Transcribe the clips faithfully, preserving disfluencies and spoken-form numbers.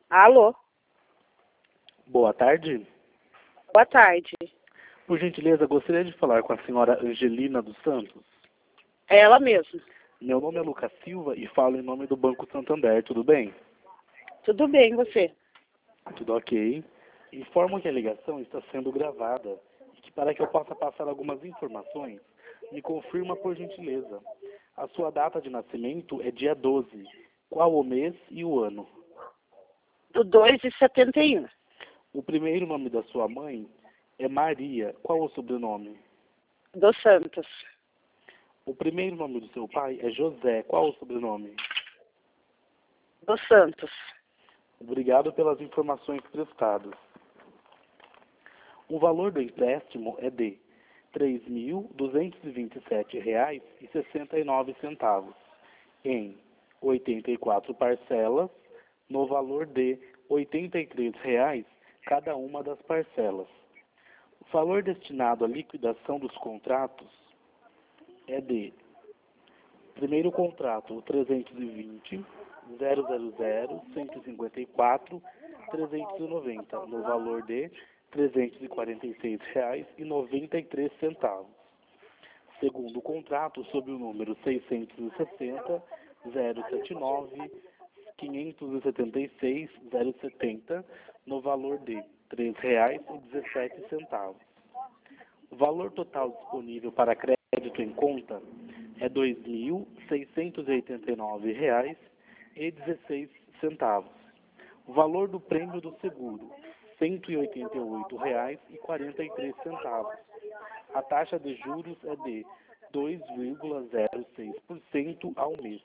Alô? Boa tarde. Boa tarde. Por gentileza, gostaria de falar com a senhora Angelina dos Santos. É ela mesma. Meu nome é Lucas Silva e falo em nome do Banco Santander, tudo bem? Tudo bem, e você? Tudo ok. Informo que a ligação está sendo gravada e que para que eu possa passar algumas informações, me confirma por gentileza. A sua data de nascimento é dia doze. Qual o mês e o ano? Do dois de setenta e um. O primeiro nome da sua mãe é Maria. Qual o sobrenome? Dos Santos. O primeiro nome do seu pai é José. Qual o sobrenome? Dos Santos. Obrigado pelas informações prestadas. O valor do empréstimo é de três mil duzentos e vinte e sete reais e sessenta e nove centavos, em oitenta e quatro parcelas, no valor de oitenta e três reais cada uma das parcelas. O valor destinado à liquidação dos contratos é de primeiro contrato trezentos e vinte, zero zero zero, cento e cinquenta e quatro, trezentos e noventa, no valor de trezentos e quarenta e seis reais e noventa e três centavos. Segundo contrato, sob o número seiscentos e sessenta, zero setenta e nove, quinhentos e setenta e seis, zero setenta, no valor de três reais e dezessete centavos. O valor total disponível para crédito em conta é dois mil seiscentos e oitenta e nove reais e dezesseis centavos. O valor do prêmio do seguro, cento e oitenta e oito reais e quarenta e três centavos. A taxa de juros é de dois vírgula zero seis por cento ao mês.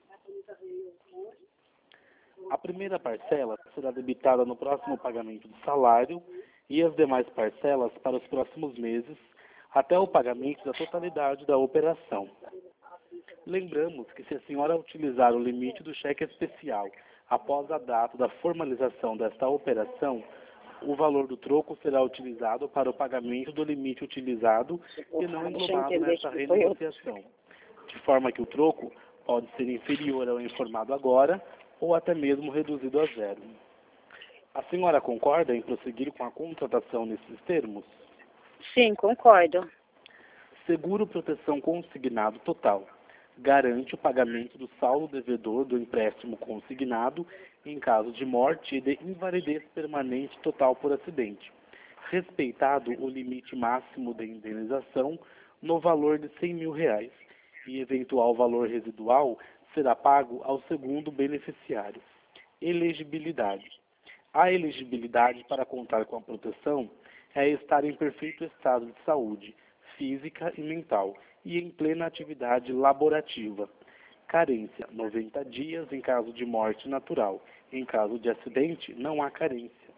A primeira parcela será debitada no próximo pagamento do salário e as demais parcelas para os próximos meses, até o pagamento da totalidade da operação. Lembramos que se a senhora utilizar o limite do cheque especial após a data da formalização desta operação, o valor do troco será utilizado para o pagamento do limite utilizado e não englobado nesta renegociação, de forma que o troco pode ser inferior ao informado agora ou até mesmo reduzido a zero. A senhora concorda em prosseguir com a contratação nesses termos? Sim, concordo. Seguro proteção consignado total. Garante o pagamento do saldo devedor do empréstimo consignado em caso de morte e de invalidez permanente total por acidente, respeitado o limite máximo de indenização no valor de cem mil reais, e eventual valor residual será pago ao segundo beneficiário. Elegibilidade. A elegibilidade para contar com a proteção é estar em perfeito estado de saúde, física e mental, e em plena atividade laborativa. Carência, noventa dias em caso de morte natural. Em caso de acidente, não há carência.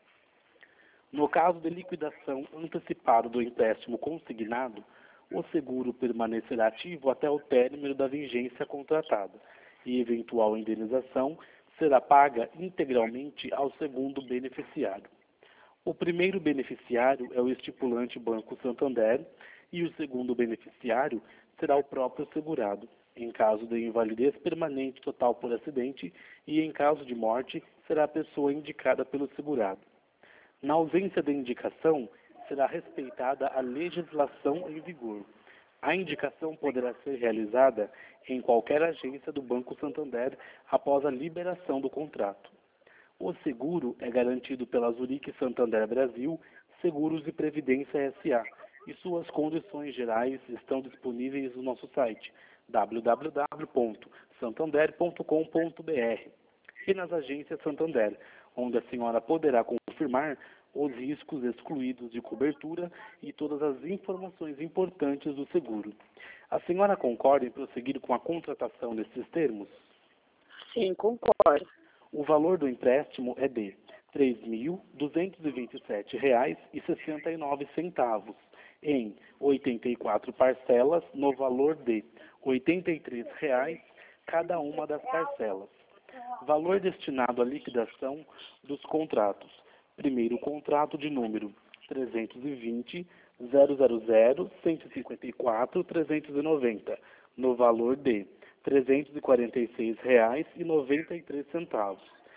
No caso de liquidação antecipada do empréstimo consignado, o seguro permanecerá ativo até o término da vigência contratada, e eventual indenização será paga integralmente ao segundo beneficiário. O primeiro beneficiário é o estipulante Banco Santander e o segundo beneficiário será o próprio segurado, em caso de invalidez permanente total por acidente, e em caso de morte será a pessoa indicada pelo segurado. Na ausência de indicação, será respeitada a legislação em vigor. A indicação poderá ser realizada em qualquer agência do Banco Santander após a liberação do contrato. O seguro é garantido pela Zurique Santander Brasil Seguros e Previdência S A e suas condições gerais estão disponíveis no nosso site w w w ponto santander ponto com ponto b r e nas agências Santander, onde a senhora poderá confirmar os riscos excluídos de cobertura e todas as informações importantes do seguro. A senhora concorda em prosseguir com a contratação nesses termos? Sim, concordo. O valor do empréstimo é de três mil duzentos e vinte e sete reais e sessenta e nove centavos, em oitenta e quatro parcelas, no valor de oitenta e três reais cada uma das parcelas. Valor destinado à liquidação dos contratos. Primeiro contrato de número trezentos e vinte, zero zero zero, cento e cinquenta e quatro, trezentos e noventa, no valor de trezentos e quarenta e seis reais e noventa e três centavos.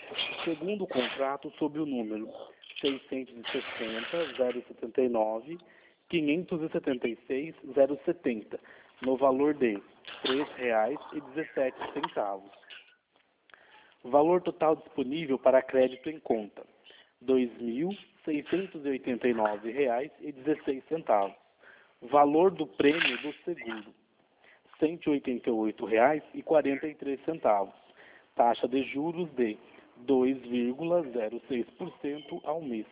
Segundo o contrato, sob o número seiscentos e sessenta, zero setenta e nove, quinhentos e setenta e seis, zero setenta, no valor de três reais e dezessete centavos. Valor total disponível para crédito em conta, dois mil seiscentos e oitenta e nove reais e dezesseis centavos. Valor do prêmio do seguro, cento e oitenta e oito reais e quarenta e três centavos. Taxa de juros de dois vírgula zero seis por cento ao mês.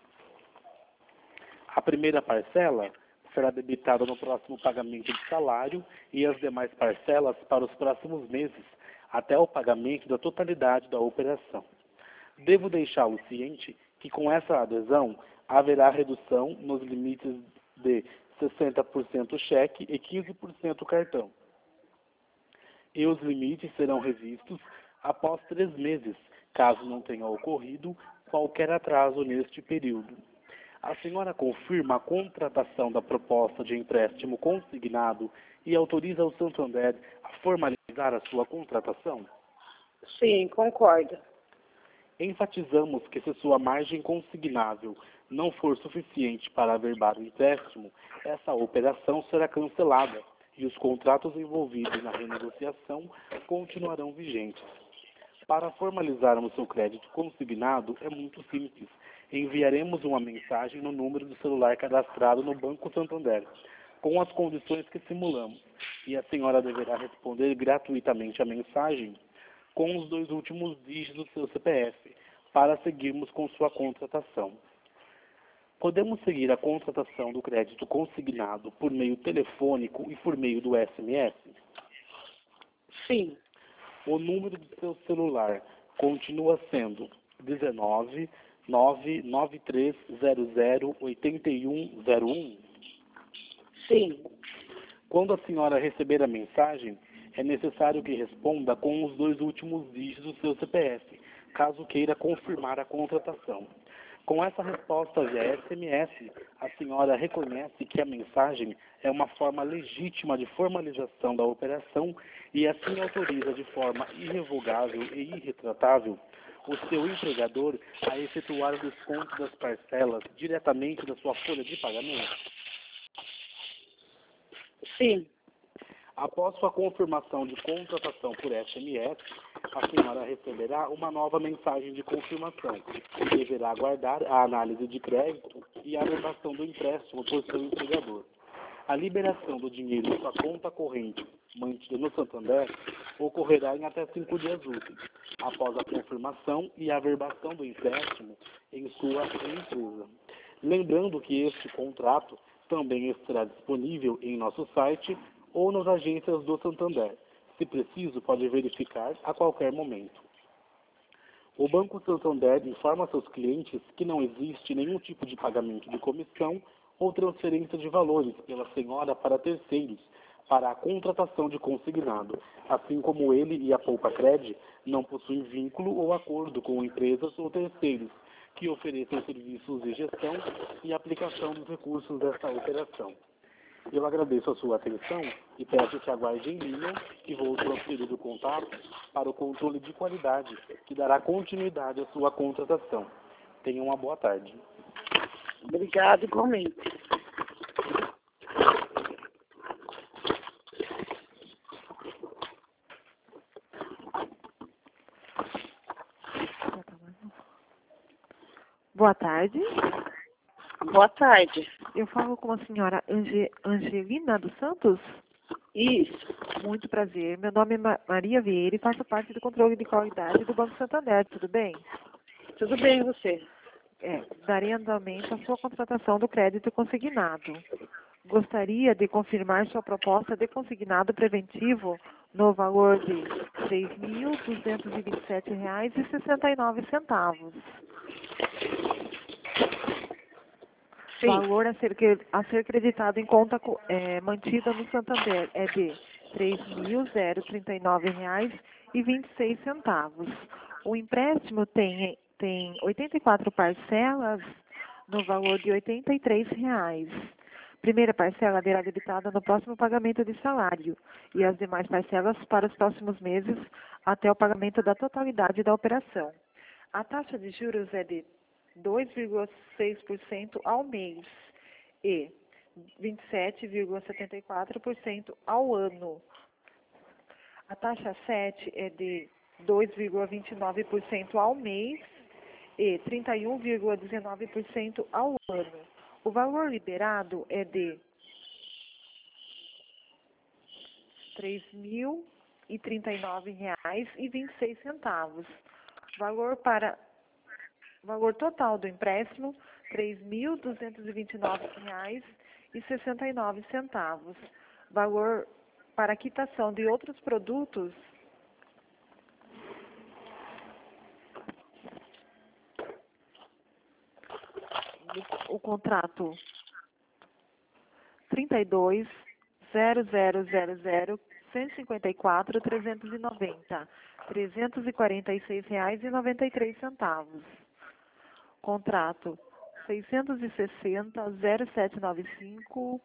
A primeira parcela será debitada no próximo pagamento de salário e as demais parcelas para os próximos meses, até o pagamento da totalidade da operação. Devo deixá-lo ciente que com essa adesão haverá redução nos limites de sessenta por cento cheque e quinze por cento cartão. E os limites serão revistos após três meses, caso não tenha ocorrido qualquer atraso neste período. A senhora confirma a contratação da proposta de empréstimo consignado e autoriza o Santander a formalizar a sua contratação? Sim, concordo. Enfatizamos que se sua margem consignável não for suficiente para averbar o empréstimo, essa operação será cancelada e os contratos envolvidos na renegociação continuarão vigentes. Para formalizarmos seu crédito consignado, é muito simples. Enviaremos uma mensagem no número do celular cadastrado no Banco Santander, com as condições que simulamos, e a senhora deverá responder gratuitamente a mensagem com os dois últimos dígitos do seu C P F, para seguirmos com sua contratação. Podemos seguir a contratação do crédito consignado por meio telefônico e por meio do S M S? Sim. O número do seu celular continua sendo dezenove, nove nove três zero zero, oito um zero um? Sim. Quando a senhora receber a mensagem, é necessário que responda com os dois últimos dígitos do seu C P F, caso queira confirmar a contratação. Com essa resposta via S M S, a senhora reconhece que a mensagem é uma forma legítima de formalização da operação e assim autoriza de forma irrevogável e irretratável o seu empregador a efetuar o desconto das parcelas diretamente da sua folha de pagamento? Sim. Após sua confirmação de contratação por S M S, a senhora receberá uma nova mensagem de confirmação e deverá aguardar a análise de crédito e a averbação do empréstimo por seu empregador. A liberação do dinheiro em sua conta corrente, mantida no Santander, ocorrerá em até cinco dias úteis, após a confirmação e a averbação do empréstimo em sua empresa. Lembrando que este contrato também estará disponível em nosso site ou nas agências do Santander. Se preciso, pode verificar a qualquer momento. O Banco Santander informa a seus clientes que não existe nenhum tipo de pagamento de comissão ou transferência de valores pela senhora para terceiros para a contratação de consignado, assim como ele e a Poupa-Cred não possuem vínculo ou acordo com empresas ou terceiros que ofereçam serviços de gestão e aplicação dos recursos desta operação. Eu agradeço a sua atenção e peço que aguarde em linha que vou transferir o contato para o controle de qualidade, que dará continuidade à sua contratação. Tenha uma boa tarde. Obrigado, igualmente. Boa tarde. Boa tarde. Eu falo com a senhora Ange, Angelina dos Santos? Isso. Muito prazer. Meu nome é Ma Maria Vieira e faço parte do controle de qualidade do Banco Santander. Tudo bem? Tudo bem, você? É, darei andamento à sua contratação do crédito consignado. Gostaria de confirmar sua proposta de consignado preventivo no valor de seis mil duzentos e vinte e sete reais e sessenta e nove centavos. Sim. Valor a ser, a ser creditado em conta é, mantida no Santander é de três mil trinta e nove reais e vinte e seis centavos. O empréstimo tem, tem oitenta e quatro parcelas no valor de oitenta e três reais. Primeira parcela será debitada no próximo pagamento de salário e as demais parcelas para os próximos meses até o pagamento da totalidade da operação. A taxa de juros é de dois vírgula seis por cento ao mês e vinte e sete vírgula setenta e quatro por cento ao ano. A taxa sete é de dois vírgula vinte e nove por cento ao mês e trinta e um vírgula dezenove por cento ao ano. O valor liberado é de três mil e trinta e nove reais e vinte e seis centavos. Valor para valor total do empréstimo, três mil duzentos e vinte e nove reais e sessenta e nove centavos. Valor para quitação de outros produtos, o contrato trinta e dois, zero zero zero zero, cento e cinquenta e quatro, trezentos e noventa, trezentos e quarenta e seis reais e noventa e três centavos. Contrato seiscentos e sessenta, zero sete nove cinco,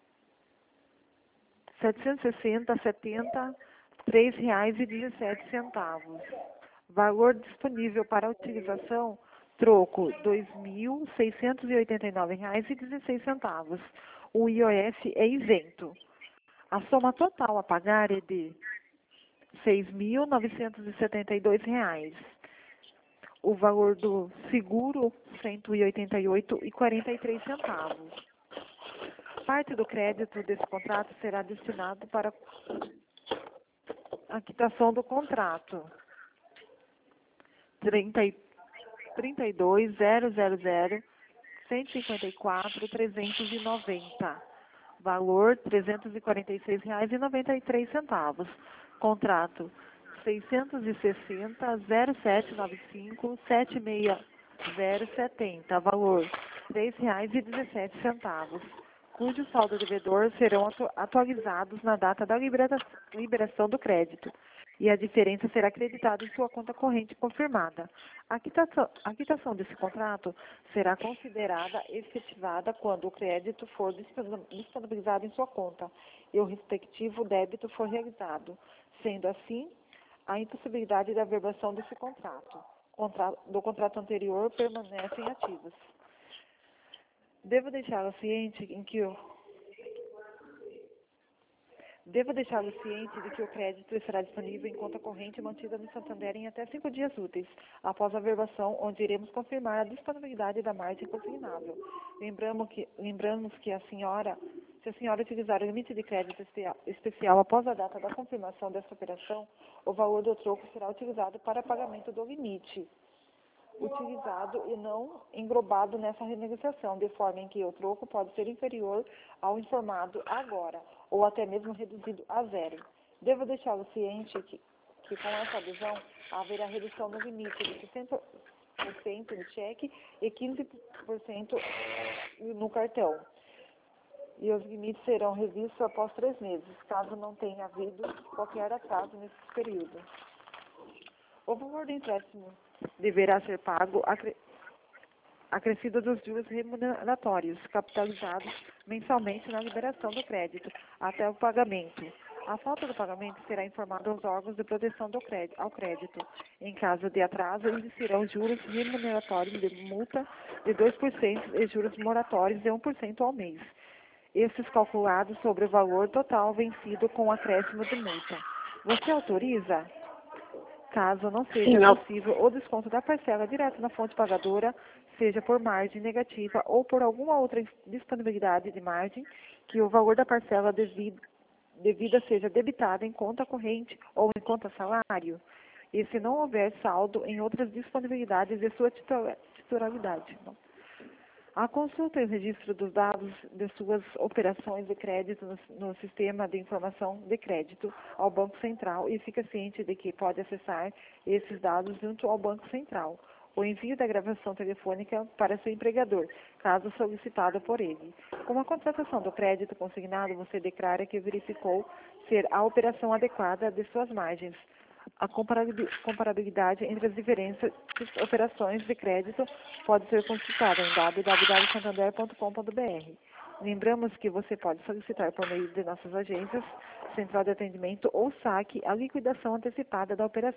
setecentos e sessenta, setenta, três reais e dezessete centavos. Valor disponível para utilização, troco dois mil seiscentos e oitenta e nove reais e dezesseis centavos. O I O F é isento. A soma total a pagar é de seis mil novecentos e setenta e dois reais. O valor do seguro, cento e oitenta e oito reais e quarenta e três centavos. Parte do crédito desse contrato será destinado para a quitação do contrato. trinta e dois, zero zero zero, cento e cinquenta e quatro, trezentos e noventa. Valor trezentos e quarenta e seis reais e noventa e três centavos. Contrato seiscentos e sessenta, zero sete nove cinco, sete seis zero setenta. Valor três reais e dezessete centavos. Cujo saldo devedor serão atu atualizados na data da libera liberação do crédito, e a diferença será acreditada em sua conta corrente confirmada. A quitação, a quitação desse contrato será considerada efetivada quando o crédito for disponibilizado em sua conta e o respectivo débito for realizado. Sendo assim, a impossibilidade da averbação desse contrato, contra, do contrato anterior permanecem ativos. Devo deixá-lo ciente em que o Devo deixá-lo ciente de que o crédito estará disponível em conta corrente mantida no Santander em até cinco dias úteis, após a averbação, onde iremos confirmar a disponibilidade da margem consignável. Lembramos que, lembramos que a senhora, se a senhora utilizar o limite de crédito especial após a data da confirmação dessa operação, o valor do troco será utilizado para pagamento do limite utilizado e não englobado nessa renegociação, de forma em que o troco pode ser inferior ao informado agora, ou até mesmo reduzido a zero. Devo deixá-lo ciente que, que com essa adesão haverá redução no limite de sessenta por cento no cheque e quinze por cento no cartão. E os limites serão revistos após três meses, caso não tenha havido qualquer atraso nesse período. O valor do empréstimo deverá ser pago acre... acrescido dos juros remuneratórios, capitalizados mensalmente na liberação do crédito, até o pagamento. A falta do pagamento será informada aos órgãos de proteção do crédito, ao crédito. Em caso de atraso, existirão juros remuneratórios de multa de dois por cento e juros moratórios de um por cento ao mês. Esses calculados sobre o valor total vencido com acréscimo de multa. Você autoriza? Caso não seja Não. possível o desconto da parcela direto na fonte pagadora, seja por margem negativa ou por alguma outra disponibilidade de margem, que o valor da parcela devida, devida seja debitada em conta corrente ou em conta salário, e se não houver saldo em outras disponibilidades de sua titularidade. Não. A consulta e o registro dos dados de suas operações de crédito no, no sistema de informação de crédito ao Banco Central, e fica ciente de que pode acessar esses dados junto ao Banco Central. O envio da gravação telefônica para seu empregador, caso solicitado por ele. Com a contratação do crédito consignado, você declara que verificou ser a operação adequada de suas margens. A comparabilidade entre as diferentes operações de crédito pode ser consultada em w w w ponto santander ponto com ponto b r. Lembramos que você pode solicitar por meio de nossas agências, central de atendimento ou saque a liquidação antecipada da operação,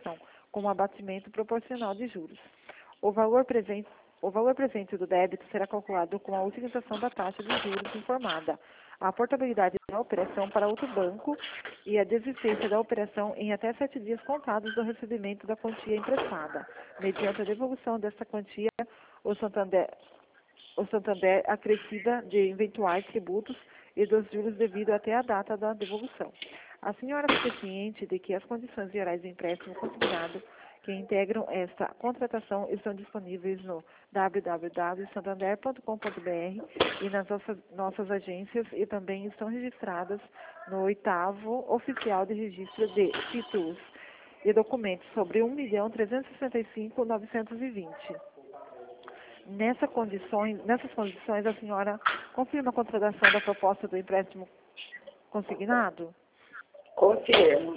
com um abatimento proporcional de juros. O valor presente, o valor presente do débito será calculado com a utilização da taxa de juros informada, a portabilidade da operação para outro banco e a desistência da operação em até sete dias contados do recebimento da quantia emprestada. Mediante a devolução desta quantia, o Santander, o Santander acrescida de eventuais tributos e dos juros devido até a data da devolução. A senhora fica ciente de que as condições gerais do empréstimo consignado que integram esta contratação estão disponíveis no w w w ponto santander ponto com ponto b r e nas nossas, nossas agências e também estão registradas no oitavo Oficial de Registro de Títulos e Documentos sobre um milhão trezentos e sessenta e cinco mil novecentos e vinte. Nessa condições, nessas condições, a senhora confirma a contratação da proposta do empréstimo consignado? Confirmo.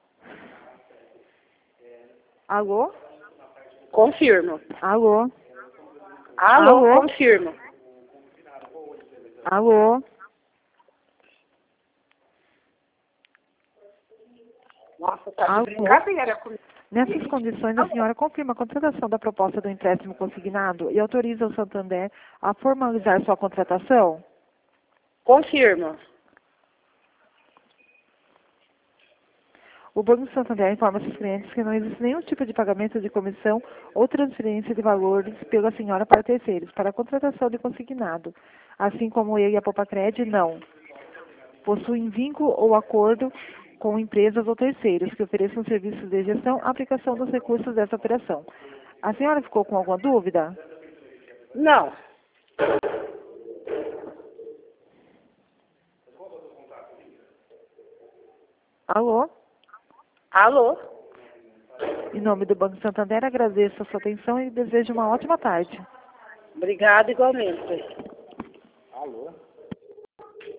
Alô? Confirmo. Alô? Alô, Alô? confirmo. Alô? Nossa, tá Alô? de brincadeira comigo. Nessas condições, a senhora confirma a contratação da proposta do empréstimo consignado e autoriza o Santander a formalizar sua contratação? Confirmo. O Banco Santander informa seus clientes que não existe nenhum tipo de pagamento de comissão ou transferência de valores pela senhora para terceiros, para a contratação de consignado, assim como ele e a Popacred não possuem vínculo ou acordo com empresas ou terceiros que ofereçam serviços de gestão e aplicação dos recursos dessa operação. A senhora ficou com alguma dúvida? Não. Alô? Alô? Em nome do Banco Santander, agradeço a sua atenção e desejo uma ótima tarde. Obrigada igualmente.